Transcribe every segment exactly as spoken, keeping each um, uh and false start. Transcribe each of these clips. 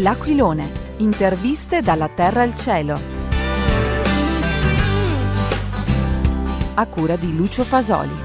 L'Aquilone. Interviste dalla terra al cielo. A cura di Lucio Fasoli.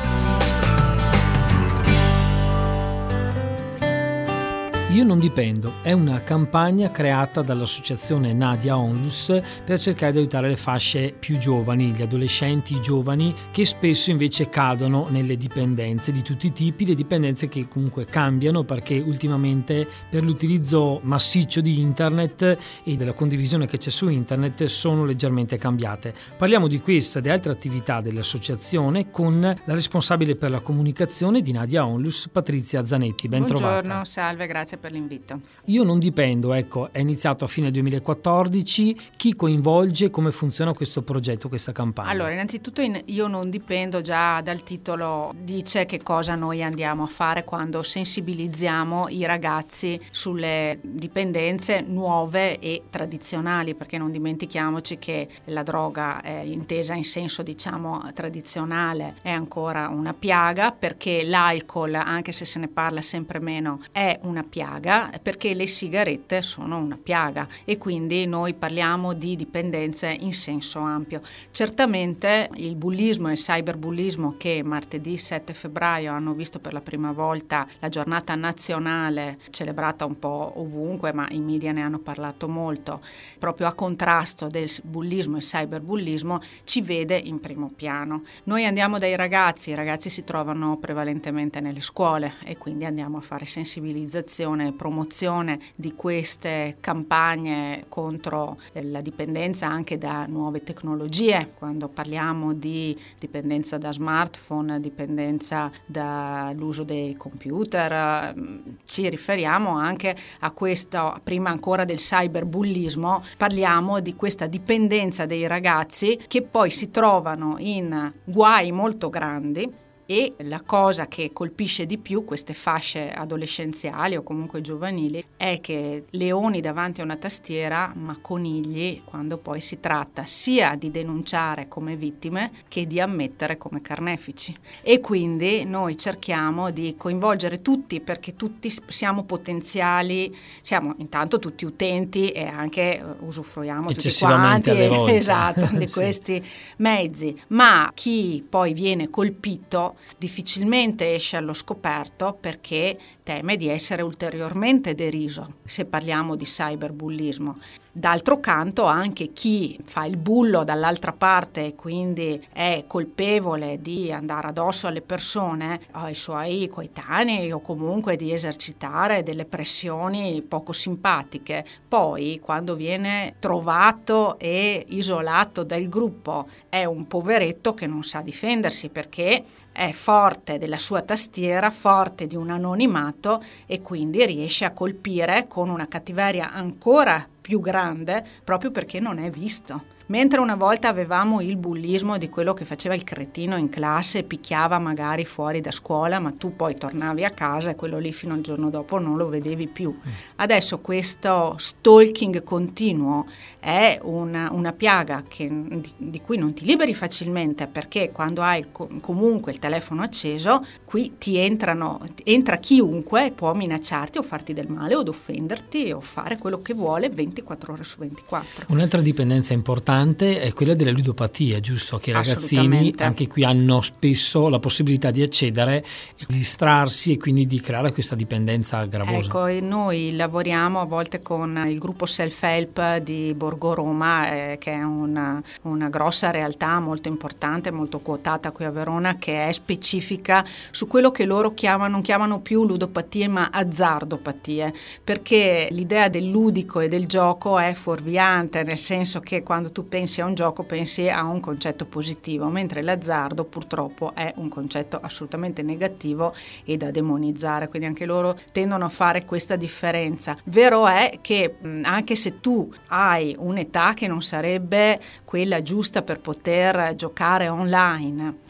Io non dipendo è una campagna creata dall'associazione Nadia Onlus per cercare di aiutare le fasce più giovani, gli adolescenti giovani che spesso invece cadono nelle dipendenze di tutti i tipi, le dipendenze che comunque cambiano perché ultimamente per l'utilizzo massiccio di internet e della condivisione che c'è su internet sono leggermente cambiate. Parliamo di questa e di altre attività dell'associazione con la responsabile per la comunicazione di Nadia Onlus, Patrizia Zanetti. Ben Buongiorno, trovata. salve, grazie per l'invito. Io non dipendo, ecco, è iniziato a fine duemilaquattordici. Chi coinvolge, come funziona questo progetto, questa campagna? Allora, innanzitutto in Io non dipendo, già dal titolo dice che cosa noi andiamo a fare quando sensibilizziamo i ragazzi sulle dipendenze nuove e tradizionali, perché non dimentichiamoci che la droga è intesa in senso diciamo tradizionale è ancora una piaga, perché l'alcol, anche se se ne parla sempre meno, è una piaga, perché le sigarette sono una piaga e quindi noi parliamo di dipendenze in senso ampio. Certamente il bullismo e il cyberbullismo, che martedì sette febbraio hanno visto per la prima volta la giornata nazionale celebrata un po' ovunque, ma i media ne hanno parlato molto, proprio a contrasto del bullismo e cyberbullismo, ci vede in primo piano. Noi andiamo dai ragazzi, i ragazzi si trovano prevalentemente nelle scuole e quindi andiamo a fare sensibilizzazione, promozione di queste campagne contro la dipendenza anche da nuove tecnologie. Quando parliamo di dipendenza da smartphone, dipendenza dall'uso dei computer, ci riferiamo anche a questo, prima ancora del cyberbullismo, parliamo di questa dipendenza dei ragazzi che poi si trovano in guai molto grandi. E la cosa che colpisce di più queste fasce adolescenziali o comunque giovanili è che leoni davanti a una tastiera, ma conigli quando poi si tratta sia di denunciare come vittime che di ammettere come carnefici. E quindi noi cerchiamo di coinvolgere tutti, perché tutti siamo potenziali, siamo intanto tutti utenti e anche usufruiamo tutti quanti alle volte. Esatto, di sì. questi mezzi, ma chi poi viene colpito difficilmente esce allo scoperto perché teme di essere ulteriormente deriso se parliamo di cyberbullismo. D'altro canto anche chi fa il bullo dall'altra parte e quindi è colpevole di andare addosso alle persone, ai suoi coetanei o comunque di esercitare delle pressioni poco simpatiche, poi quando viene trovato e isolato dal gruppo è un poveretto che non sa difendersi perché è forte della sua tastiera, forte di un anonimato e quindi riesce a colpire con una cattiveria ancora più grande proprio perché non è visto. Mentre una volta avevamo il bullismo di quello che faceva il cretino in classe e picchiava magari fuori da scuola, ma tu poi tornavi a casa e quello lì fino al giorno dopo non lo vedevi più. Adesso questo stalking continuo è una, una piaga che, di, di cui non ti liberi facilmente, perché quando hai com- comunque il telefono acceso, qui ti entrano, entra chiunque, può minacciarti o farti del male o offenderti o fare quello che vuole ventiquattro ore su ventiquattro. Un'altra dipendenza importante è quella della ludopatia, giusto? Che i ragazzini anche qui hanno spesso la possibilità di accedere e di distrarsi e quindi di creare questa dipendenza gravosa. Ecco, e noi lavoriamo a volte con il gruppo Self-Help di Borgo Roma, eh, che è una, una grossa realtà molto importante, molto quotata qui a Verona, che è specifica su quello che loro chiamano, non chiamano più ludopatie ma azzardopatie, perché l'idea del ludico e del gioco è fuorviante, nel senso che quando tu pensi a un gioco pensi a un concetto positivo, mentre l'azzardo purtroppo è un concetto assolutamente negativo e da demonizzare, quindi anche loro tendono a fare questa differenza. Vero è che mh, anche se tu hai un'età che non sarebbe quella giusta per poter giocare online,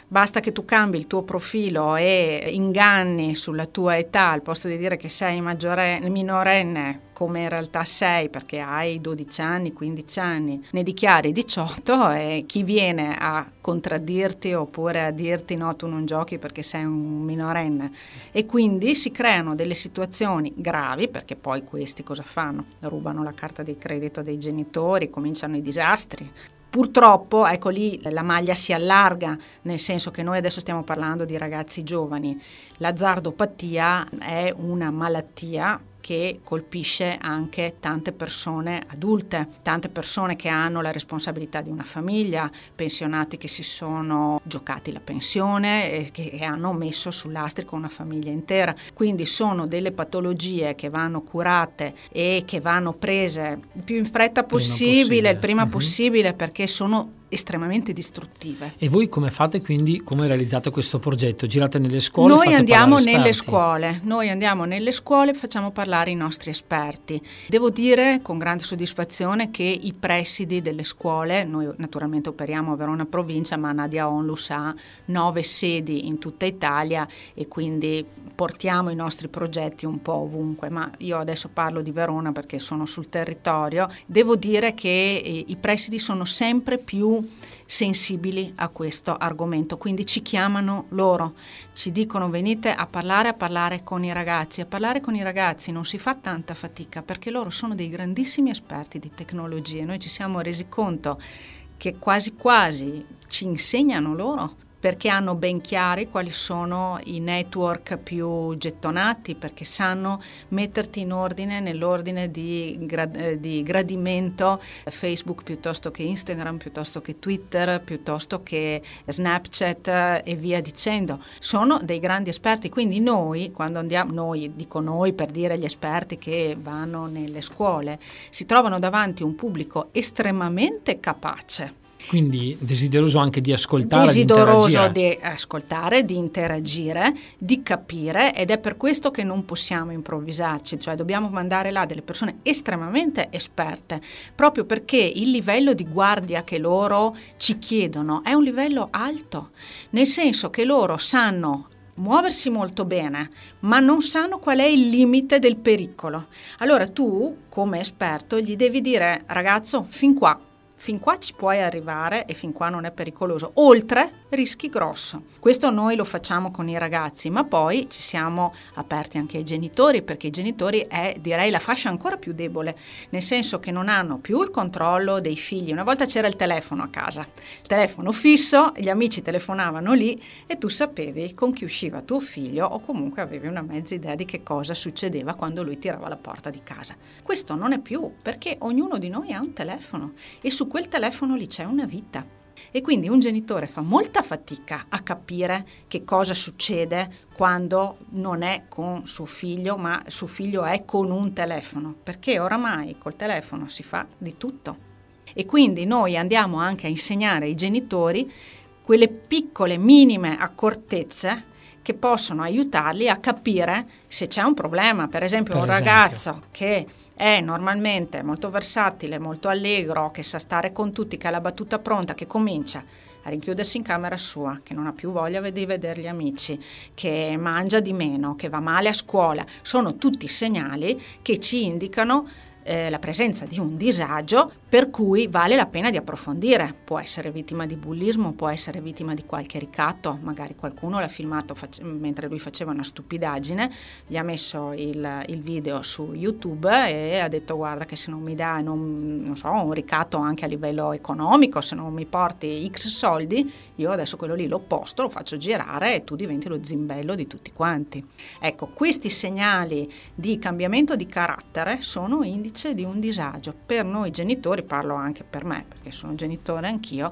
basta che tu cambi il tuo profilo e inganni sulla tua età, al posto di dire che sei maggiorenne, minorenne, come in realtà sei perché hai dodici anni, quindici anni, ne dichiari diciotto e chi viene a contraddirti oppure a dirti no, tu non giochi perché sei un minorenne. E quindi si creano delle situazioni gravi, perché poi questi cosa fanno? Rubano la carta di credito dei genitori, cominciano i disastri. Purtroppo, ecco lì la maglia si allarga, nel senso che noi adesso stiamo parlando di ragazzi giovani. L'azzardopatia è una malattia che colpisce anche tante persone adulte, tante persone che hanno la responsabilità di una famiglia, pensionati che si sono giocati la pensione e che hanno messo sul lastrico una famiglia intera. Quindi sono delle patologie che vanno curate e che vanno prese il più in fretta possibile, prima possibile. il prima uh-huh. possibile, perché sono estremamente distruttive. E voi come fate quindi, come realizzate questo progetto? Girate nelle scuole? Noi andiamo nelle esperti? scuole, noi andiamo nelle scuole e facciamo parlare i nostri esperti. Devo dire con grande soddisfazione che i presidi delle scuole, noi naturalmente operiamo a Verona provincia, ma Nadia Onlus ha nove sedi in tutta Italia e quindi portiamo i nostri progetti un po' ovunque, ma io adesso parlo di Verona perché sono sul territorio. Devo dire che i presidi sono sempre più sensibili a questo argomento, quindi ci chiamano loro, ci dicono venite a parlare, a parlare con i ragazzi. A parlare con i ragazzi non si fa tanta fatica perché loro sono dei grandissimi esperti di tecnologie. Noi ci siamo resi conto che quasi quasi ci insegnano loro, perché hanno ben chiari quali sono i network più gettonati, perché sanno metterti in ordine nell'ordine di, grad- di gradimento Facebook piuttosto che Instagram, piuttosto che Twitter, piuttosto che Snapchat e via dicendo. Sono dei grandi esperti, quindi noi quando andiamo, noi dico noi per dire gli esperti che vanno nelle scuole, si trovano davanti un pubblico estremamente capace. Quindi desideroso anche di ascoltare, desideroso di interagire. di ascoltare, di interagire, di capire, ed è per questo che non possiamo improvvisarci, cioè dobbiamo mandare là delle persone estremamente esperte, proprio perché il livello di guardia che loro ci chiedono è un livello alto, nel senso che loro sanno muoversi molto bene, ma non sanno qual è il limite del pericolo. Allora tu, come esperto, gli devi dire: ragazzo, fin qua Fin qua ci puoi arrivare e fin qua non è pericoloso, oltre rischi grosso. Questo noi lo facciamo con i ragazzi, ma poi ci siamo aperti anche ai genitori, perché i genitori è, direi, la fascia ancora più debole, nel senso che non hanno più il controllo dei figli. Una volta c'era il telefono a casa, il telefono fisso, gli amici telefonavano lì e tu sapevi con chi usciva tuo figlio, o comunque avevi una mezza idea di che cosa succedeva quando lui tirava la porta di casa. Questo non è più, perché ognuno di noi ha un telefono e su quel telefono lì c'è una vita. E quindi un genitore fa molta fatica a capire che cosa succede quando non è con suo figlio, ma suo figlio è con un telefono, perché oramai col telefono si fa di tutto. E quindi noi andiamo anche a insegnare ai genitori quelle piccole, minime accortezze che possono aiutarli a capire se c'è un problema. Per esempio, per un esempio. ragazzo che è normalmente molto versatile, molto allegro, che sa stare con tutti, che ha la battuta pronta, che comincia a rinchiudersi in camera sua, che non ha più voglia di vedere gli amici, che mangia di meno, che va male a scuola, sono tutti segnali che ci indicano eh, la presenza di un disagio per cui vale la pena di approfondire. Può essere vittima di bullismo, può essere vittima di qualche ricatto, magari qualcuno l'ha filmato face- mentre lui faceva una stupidaggine, gli ha messo il, il video su YouTube e ha detto: guarda che se non mi dai non, non so, un ricatto anche a livello economico, se non mi porti X soldi, io adesso quello lì lo posto, lo faccio girare e tu diventi lo zimbello di tutti quanti. Ecco, questi segnali di cambiamento di carattere sono indice di un disagio. Per noi genitori, parlo anche per me perché sono genitore anch'io,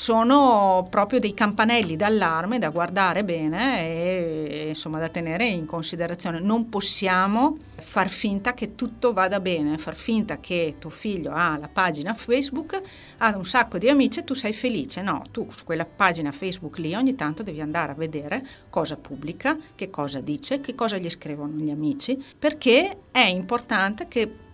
sono proprio dei campanelli d'allarme da guardare bene e insomma da tenere in considerazione. Non possiamo far finta che tutto vada bene, far finta che tuo figlio ha la pagina Facebook, ha un sacco di amici e tu sei felice. No, tu su quella pagina Facebook lì ogni tanto devi andare a vedere cosa pubblica, che cosa dice, che cosa gli scrivono gli amici, perché è importante che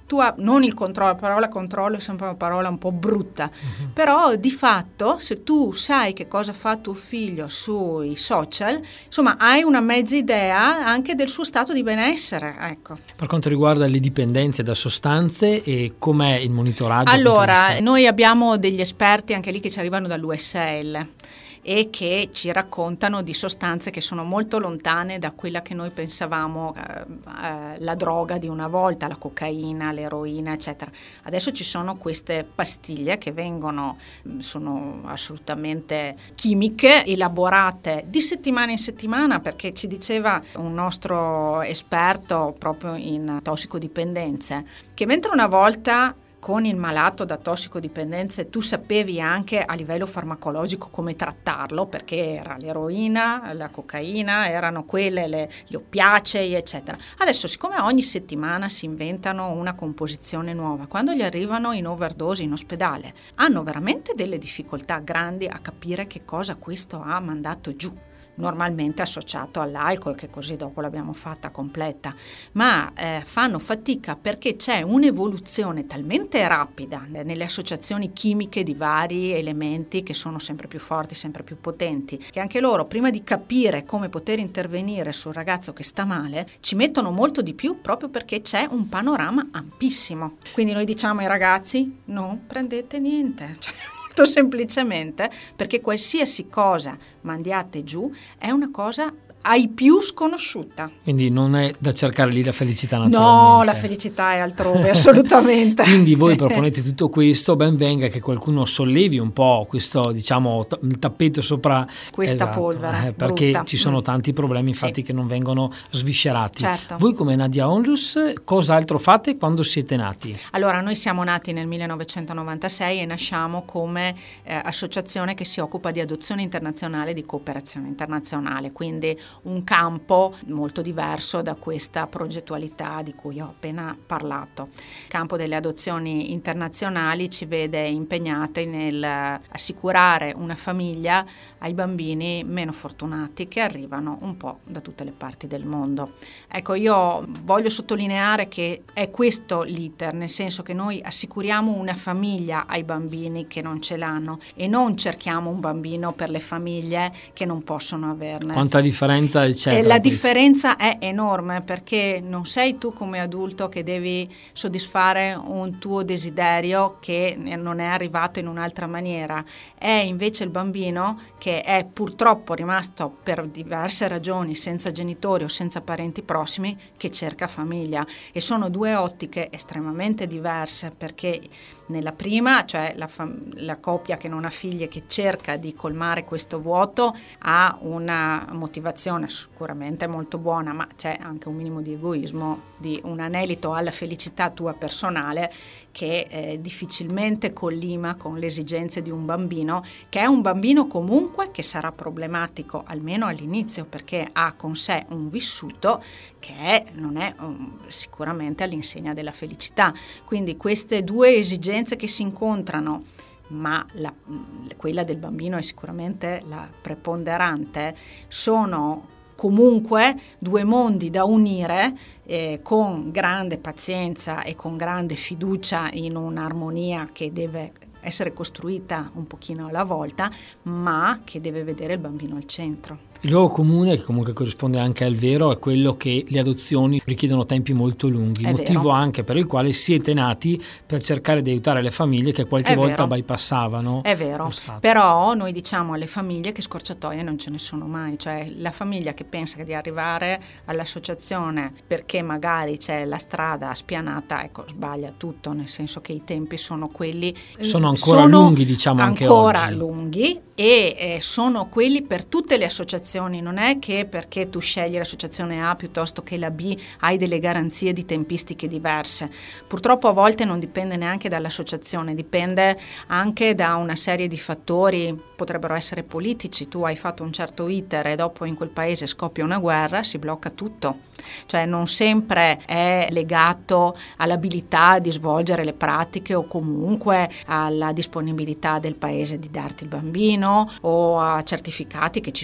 tu ha, non il controllo, la parola controllo è sempre una parola un po' brutta, uh-huh. però di fatto se tu sai che cosa fa tuo figlio sui social, insomma hai una mezza idea anche del suo stato di benessere, ecco. Per quanto riguarda le dipendenze da sostanze, e com'è il monitoraggio? Allora, noi abbiamo degli esperti anche lì che ci arrivano dall'U S L e che ci raccontano di sostanze che sono molto lontane da quella che noi pensavamo eh, eh, la droga di una volta, la cocaina, l'eroina, eccetera. Adesso ci sono queste pastiglie che vengono, sono assolutamente chimiche, elaborate di settimana in settimana, perché ci diceva un nostro esperto proprio in tossicodipendenze che mentre una volta con il malato da tossicodipendenze tu sapevi anche a livello farmacologico come trattarlo, perché era l'eroina, la cocaina, erano quelle le, gli oppiacei, eccetera. Adesso, siccome ogni settimana si inventano una composizione nuova, quando gli arrivano in overdose in ospedale hanno veramente delle difficoltà grandi a capire che cosa questo ha mandato giù. Normalmente associato all'alcol, che così dopo l'abbiamo fatta completa, ma eh, fanno fatica perché c'è un'evoluzione talmente rapida nelle associazioni chimiche di vari elementi che sono sempre più forti, sempre più potenti, che anche loro, prima di capire come poter intervenire sul ragazzo che sta male, ci mettono molto di più, proprio perché c'è un panorama ampissimo. Quindi noi diciamo ai ragazzi: non prendete niente, cioè, semplicemente perché qualsiasi cosa mandiate giù è una cosa ai più sconosciuta. Quindi non è da cercare lì la felicità, naturalmente. No, la felicità è altrove, assolutamente. Quindi voi proponete tutto questo, ben venga che qualcuno sollevi un po' questo, diciamo, t- il tappeto sopra questa esatto, polvere, eh, perché brutta. ci sono tanti problemi, infatti, sì, che non vengono sviscerati. Certo. Voi come Nadia Onlus cos'altro fate quando siete nati? Allora, noi siamo nati nel millenovecentonovantasei e nasciamo come eh, associazione che si occupa di adozione internazionale e di cooperazione internazionale, quindi un campo molto diverso da questa progettualità di cui ho appena parlato. Il campo delle adozioni internazionali ci vede impegnati nel assicurare una famiglia ai bambini meno fortunati che arrivano un po' da tutte le parti del mondo. Ecco, io voglio sottolineare che è questo l'iter, nel senso che noi assicuriamo una famiglia ai bambini che non ce l'hanno e non cerchiamo un bambino per le famiglie che non possono averne. Quanta differenza c'è? E la differenza è enorme, perché non sei tu come adulto che devi soddisfare un tuo desiderio che non è arrivato in un'altra maniera, è invece il bambino che è purtroppo rimasto per diverse ragioni senza genitori o senza parenti prossimi che cerca famiglia, e sono due ottiche estremamente diverse, perché nella prima, cioè la, fam- la coppia che non ha figli e che cerca di colmare questo vuoto, ha una motivazione sicuramente molto buona, ma c'è anche un minimo di egoismo, di un anelito alla felicità tua personale che eh, difficilmente collima con le esigenze di un bambino, che è un bambino comunque che sarà problematico almeno all'inizio, perché ha con sé un vissuto che è, non è um, sicuramente all'insegna della felicità. Quindi queste due esigenze che si incontrano, ma la, quella del bambino è sicuramente la preponderante, sono comunque due mondi da unire eh, con grande pazienza e con grande fiducia in un'armonia che deve essere costruita un pochino alla volta, ma che deve vedere il bambino al centro. Il luogo comune, che comunque corrisponde anche al vero, è quello che le adozioni richiedono tempi molto lunghi, è motivo vero. Anche per il quale siete nati, per cercare di aiutare le famiglie che qualche È volta vero. bypassavano. È vero, però noi diciamo alle famiglie che scorciatoie non ce ne sono mai, cioè la famiglia che pensa di arrivare all'associazione perché magari c'è la strada spianata, ecco, sbaglia tutto, nel senso che i tempi sono quelli, sono ancora sono lunghi, diciamo, anche oggi. Ancora lunghi, e eh, sono quelli per tutte le associazioni. Non è che perché tu scegli l'associazione A piuttosto che la B hai delle garanzie di tempistiche diverse. Purtroppo a volte non dipende neanche dall'associazione, dipende anche da una serie di fattori, potrebbero essere politici. Tu hai fatto un certo iter e dopo in quel paese scoppia una guerra, si blocca tutto. Cioè non sempre è legato all'abilità di svolgere le pratiche o comunque alla disponibilità del paese di darti il bambino o a certificati che ci sono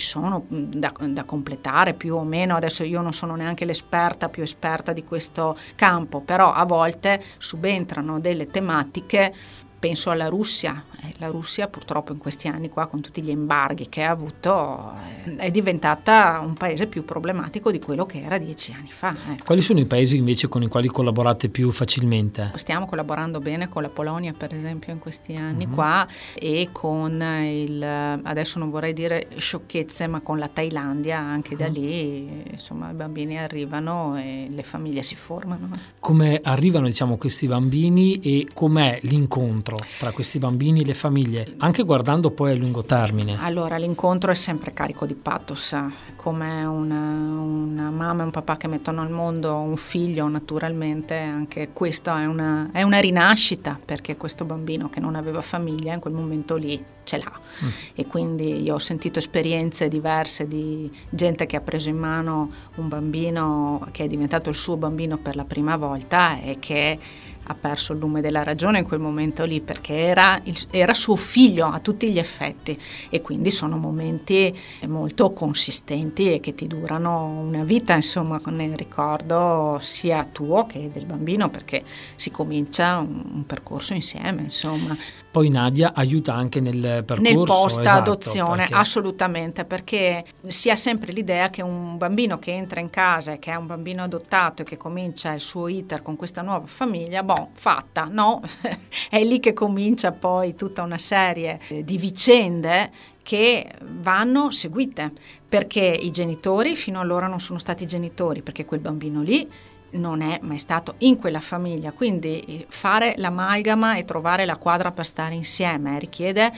da, da completare più o meno. Adesso io non sono neanche l'esperta più esperta di questo campo, però a volte subentrano delle tematiche. Penso alla Russia. La Russia purtroppo in questi anni qua, con tutti gli embarghi che ha avuto, è diventata un paese più problematico di quello che era dieci anni fa. Ecco. Quali sono i paesi invece con i quali collaborate più facilmente? Stiamo collaborando bene con la Polonia, per esempio, in questi anni uh-huh. qua, e con il, adesso non vorrei dire sciocchezze, ma con la Thailandia, anche uh-huh. da lì, insomma, i bambini arrivano e le famiglie si formano. Come arrivano, diciamo, questi bambini e com'è l'incontro tra questi bambini e le famiglie, anche guardando poi a lungo termine? Allora, l'incontro è sempre carico di pathos, come una, una mamma e un papà che mettono al mondo un figlio, naturalmente anche questa è una, è una rinascita, perché questo bambino che non aveva famiglia in quel momento lì ce l'ha mm. e quindi io ho sentito esperienze diverse di gente che ha preso in mano un bambino che è diventato il suo bambino per la prima volta e che ha perso il lume della ragione in quel momento lì, perché era, il, era suo figlio a tutti gli effetti, e quindi sono momenti molto consistenti e che ti durano una vita, insomma, nel ricordo sia tuo che del bambino, perché si comincia un, un percorso insieme, insomma. Poi Nadia aiuta anche nel percorso nel post adozione, esatto, perché... assolutamente, perché si ha sempre l'idea che un bambino che entra in casa e che è un bambino adottato e che comincia il suo iter con questa nuova famiglia, boh, fatta, no? È lì che comincia poi tutta una serie di vicende che vanno seguite, perché i genitori fino allora non sono stati genitori, perché quel bambino lì non è mai stato in quella famiglia, quindi fare l'amalgama e trovare la quadra per stare insieme richiede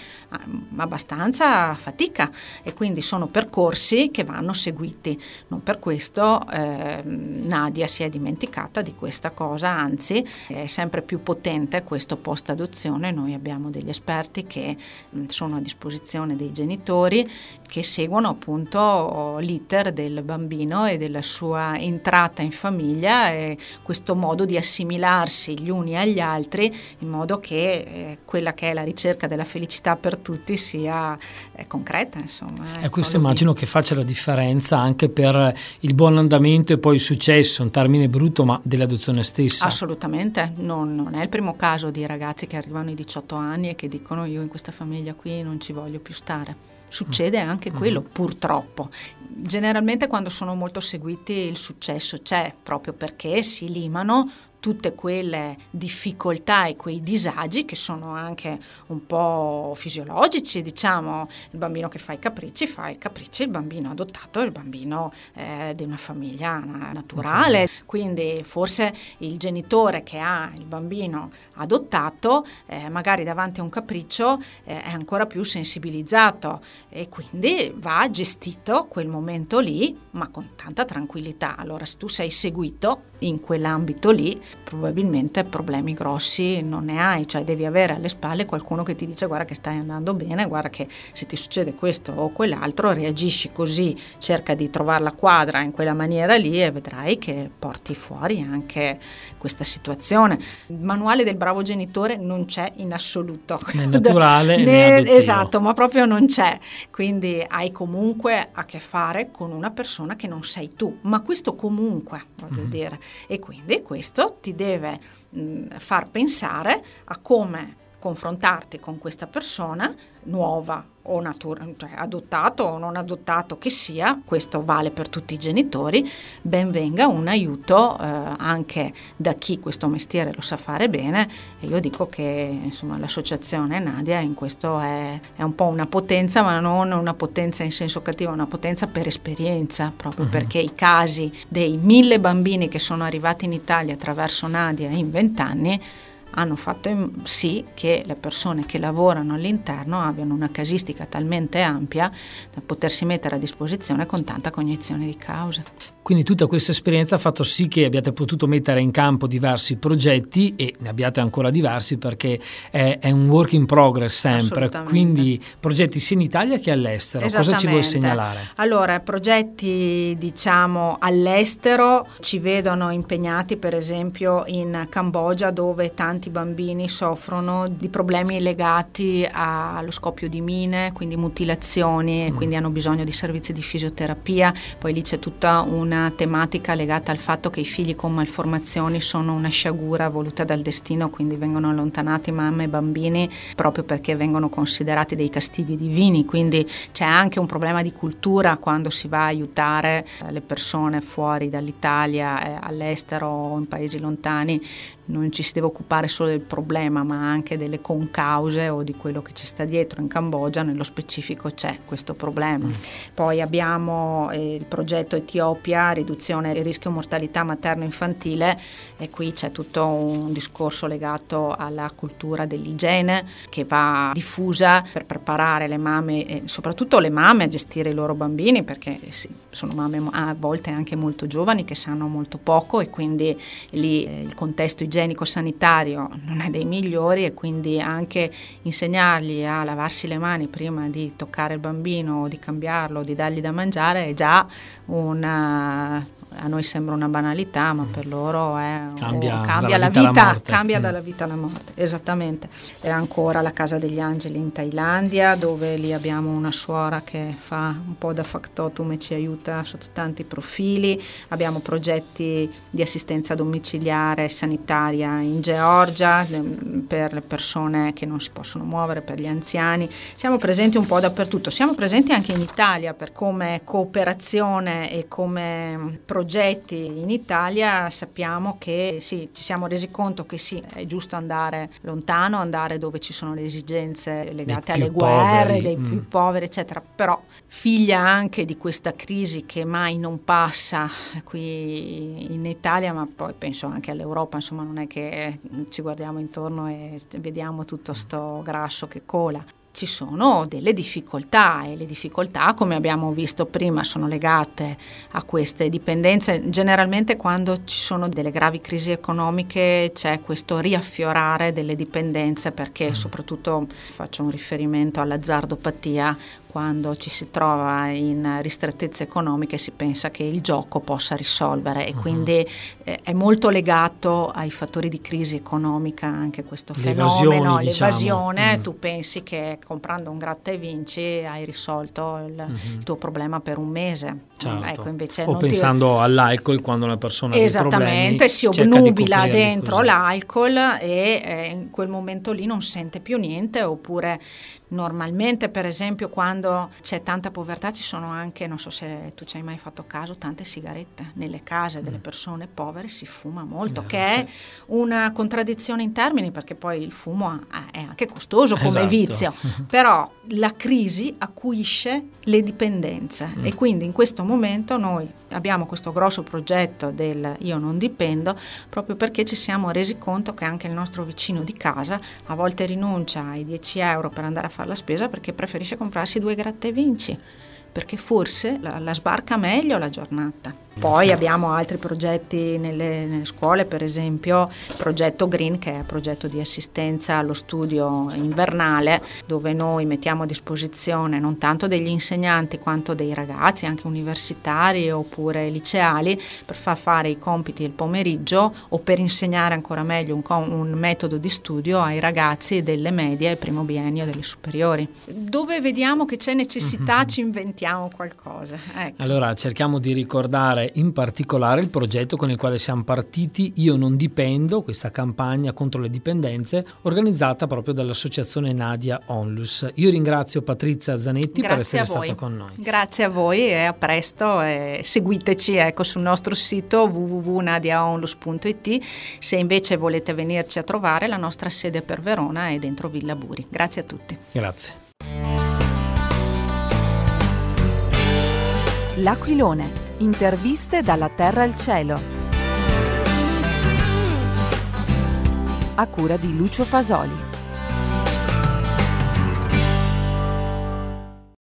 abbastanza fatica, e quindi sono percorsi che vanno seguiti. Non per questo eh, Nadia si è dimenticata di questa cosa, anzi è sempre più potente questo post adozione. Noi abbiamo degli esperti che sono a disposizione dei genitori, che seguono appunto l'iter del bambino e della sua entrata in famiglia, e questo modo di assimilarsi gli uni agli altri, in modo che eh, quella che è la ricerca della felicità per tutti sia eh, concreta, insomma. E questo immagino che faccia la differenza anche per il buon andamento e poi il successo, un termine brutto, ma dell'adozione stessa. Assolutamente, non, non è il primo caso di ragazzi che arrivano ai diciotto anni e che dicono: io in questa famiglia qui non ci voglio più stare. Succede anche quello, uh-huh. purtroppo. Generalmente quando sono molto seguiti il successo c'è, proprio perché si limano tutte quelle difficoltà e quei disagi che sono anche un po' fisiologici, diciamo. Il bambino che fa i capricci fa i capricci, il bambino adottato è il bambino eh, di una famiglia naturale, sì. Quindi forse il genitore che ha il bambino adottato eh, magari davanti a un capriccio eh, è ancora più sensibilizzato, e quindi va gestito quel momento lì, ma con tanta tranquillità. Allora, se tu sei seguito in quell'ambito lì, probabilmente problemi grossi non ne hai, cioè devi avere alle spalle qualcuno che ti dice: guarda che stai andando bene, guarda che se ti succede questo o quell'altro reagisci così, cerca di trovare la quadra in quella maniera lì e vedrai che porti fuori anche questa situazione. Il manuale del bravo genitore non c'è in assoluto, né naturale né, né adottivo. Esatto, ma proprio non c'è, quindi hai comunque a che fare con una persona che non sei tu, ma questo comunque, voglio mm. dire, e quindi questo ti deve mh, far pensare a come confrontarti con questa persona nuova o natura, cioè adottato o non adottato che sia. Questo vale per tutti i genitori. Ben venga un aiuto eh, anche da chi questo mestiere lo sa fare bene, e io dico che insomma l'associazione Nadia in questo è, è un po' una potenza, ma non una potenza in senso cattivo, una potenza per esperienza, proprio uh-huh. perché i casi dei mille bambini che sono arrivati in Italia attraverso Nadia in vent'anni hanno fatto sì che le persone che lavorano all'interno abbiano una casistica talmente ampia da potersi mettere a disposizione con tanta cognizione di causa. Quindi tutta questa esperienza ha fatto sì che abbiate potuto mettere in campo diversi progetti, e ne abbiate ancora diversi perché è, è un work in progress sempre, quindi progetti sia in Italia che all'estero. Cosa ci vuoi segnalare? Allora, progetti diciamo all'estero ci vedono impegnati per esempio in Cambogia, dove tanti bambini soffrono di problemi legati allo scoppio di mine, quindi mutilazioni, e mm. quindi hanno bisogno di servizi di fisioterapia. Poi lì c'è tutta una una tematica legata al fatto che i figli con malformazioni sono una sciagura voluta dal destino, quindi vengono allontanati mamme e bambini proprio perché vengono considerati dei castighi divini. Quindi c'è anche un problema di cultura quando si va a aiutare le persone fuori dall'Italia, all'estero o in paesi lontani. Non ci si deve occupare solo del problema, ma anche delle concause o di quello che ci sta dietro. In Cambogia nello specifico c'è questo problema. Mm. Poi abbiamo eh, il progetto Etiopia, riduzione del rischio mortalità materno-infantile, e qui c'è tutto un discorso legato alla cultura dell'igiene che va diffusa per preparare le mamme, e soprattutto le mamme, a gestire i loro bambini, perché sì, sono mamme a volte anche molto giovani che sanno molto poco, e quindi lì eh, il contesto igienico-sanitario non è dei migliori, e quindi anche insegnargli a lavarsi le mani prima di toccare il bambino o di cambiarlo o di dargli da mangiare è già una... a noi sembra una banalità, ma per loro è, cambia, oh, cambia la vita, vita, alla cambia mm. dalla vita alla morte, esattamente. E ancora la Casa degli Angeli in Thailandia, dove lì abbiamo una suora che fa un po' da factotum e ci aiuta sotto tanti profili. Abbiamo progetti di assistenza domiciliare sanitaria in Georgia per le persone che non si possono muovere, per gli anziani. Siamo presenti un po' dappertutto, siamo presenti anche in Italia per come cooperazione e come progetti in Italia. Sappiamo che sì, ci siamo resi conto che sì, è giusto andare lontano, andare dove ci sono le esigenze legate alle guerre, poveri. dei mm. più poveri, eccetera, però figlia anche di questa crisi che mai non passa qui in Italia, ma poi penso anche all'Europa, insomma non è che ci guardiamo intorno e vediamo tutto sto grasso che cola. Ci sono delle difficoltà, e le difficoltà, come abbiamo visto prima, sono legate a queste dipendenze. Generalmente quando ci sono delle gravi crisi economiche c'è questo riaffiorare delle dipendenze, perché mm. soprattutto faccio un riferimento all'azzardopatia. Quando ci si trova in ristrettezze economiche si pensa che il gioco possa risolvere, e uh-huh. quindi eh, è molto legato ai fattori di crisi economica anche questo fenomeno, l'evasione. Diciamo. Mm. Tu pensi che comprando un gratta e vinci hai risolto il uh-huh. tuo problema per un mese. Certo. Ecco, invece o pensando ti... all'alcol, quando una persona ha dei problemi, esattamente, si obnubila dentro così. l'alcol e eh, in quel momento lì non sente più niente. Oppure normalmente, per esempio, quando c'è tanta povertà ci sono anche, non so se tu ci hai mai fatto caso, tante sigarette nelle case delle persone povere, si fuma molto, eh, che sì. è una contraddizione in termini, perché poi il fumo è anche costoso come esatto. vizio, però la crisi acuisce le dipendenze mm. e quindi in questo momento noi abbiamo questo grosso progetto del Io non dipendo, proprio perché ci siamo resi conto che anche il nostro vicino di casa a volte rinuncia ai dieci euro per andare a fare la spesa perché preferisce comprarsi due gratta e vinci, perché forse la, la sbarca meglio la giornata. Poi abbiamo altri progetti nelle, nelle scuole, per esempio il progetto Green, che è un progetto di assistenza allo studio invernale, dove noi mettiamo a disposizione non tanto degli insegnanti quanto dei ragazzi, anche universitari oppure liceali, per far fare i compiti il pomeriggio o per insegnare ancora meglio un, un metodo di studio ai ragazzi delle medie, il primo biennio delle superiori. Dove vediamo che c'è necessità mm-hmm. ci inventiamo qualcosa. Ecco. Allora cerchiamo di ricordare in particolare il progetto con il quale siamo partiti, Io non dipendo, questa campagna contro le dipendenze organizzata proprio dall'associazione Nadia Onlus. Io ringrazio Patrizia Zanetti Grazie per essere stata con noi. Grazie a voi e a presto, e seguiteci ecco sul nostro sito w w w punto nadia onlus punto i t. Se invece volete venirci a trovare, la nostra sede per Verona è dentro Villa Buri. Grazie a tutti. Grazie. L'Aquilone. Interviste dalla terra al cielo. A cura di Lucio Fasoli.